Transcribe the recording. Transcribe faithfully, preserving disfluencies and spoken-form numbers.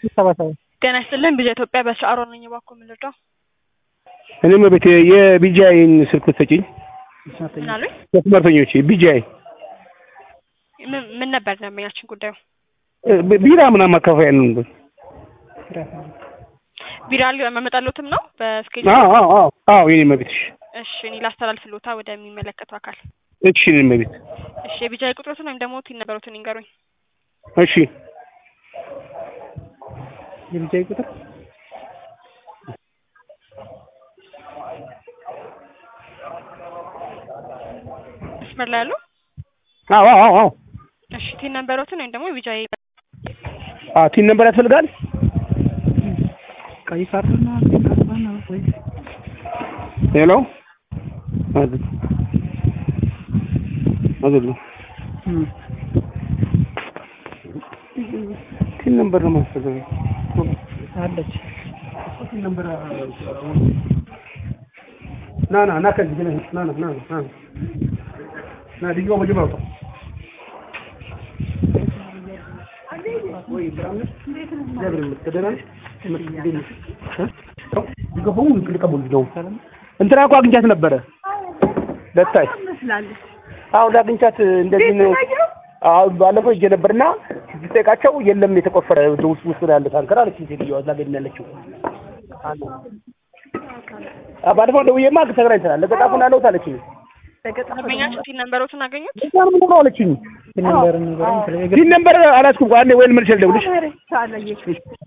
ሰባሰባ ጤና ይስጥልን ቢጃ ኢትዮጵያ በሰዓሮ ነኝ ባኮ ምልዳው እኔም ቤት የቢጃይን ስልክ ሰጪኝ ምናሉ ተስመርተኞች ቢጃይ ምን ነበር ደንበኛችን ጉዳዩ ቢራ ምናምን ማከፋፈያ ነው ቢራ ለማመጣለትም ነው በስኬጁል አዎ አዎ አዎ የኔ መብትሽ እሺ እኔ ላስተላልፍልዎታ ወደሚመለከተው አካል እሺ የኔ መብት እሺ የቢጃይ ቁጥሩን ወይም ደግሞ ቲን ነበሩትን ይንገሩኝ እሺ የቢጃይ ቁጥር መስመር ላይ ያለው አዎ አዎ አዎ እሺ ቲን ነበሩትን ወይም ደግሞ ቢጃይ አ ቲን ነበር ያስፈልጋል ቀይ ካርድና ካርድና ወይ ሄሎ አድ አድሉ ቲን ነበር ነው ማስተጋባ አለች ቲን ነበር ና ና ና ከዚህ ግን ና ና ና ና ና ዲጆ ወጀባው ወይ ብራም ደብረ ምትደራሽ ይገባው ልቀበሉ ነው እንትና እኮ አግኝቻት ነበረ ለታይ አው ዳግኝቻት እንደዚህ ነው አው ባለፈው ይጀ ነበርና ሲጠይቃቸው የለም የተቆፈረ ውስጥ ውስጥ ያለ ታንከር አለች ሴትዮዋ ላገኛለች አባልፈው ደውዬማ ተገናኝተናል ለገጣፉና ነው ታለችኝ ደንበኛችን ቲን ነበሩትን አገኙት ምን ነው አለችኝ ቲን ነበር ነገር ቲን ነበር አላስኩም አንዴ ወይን መልስ ልደውልሽ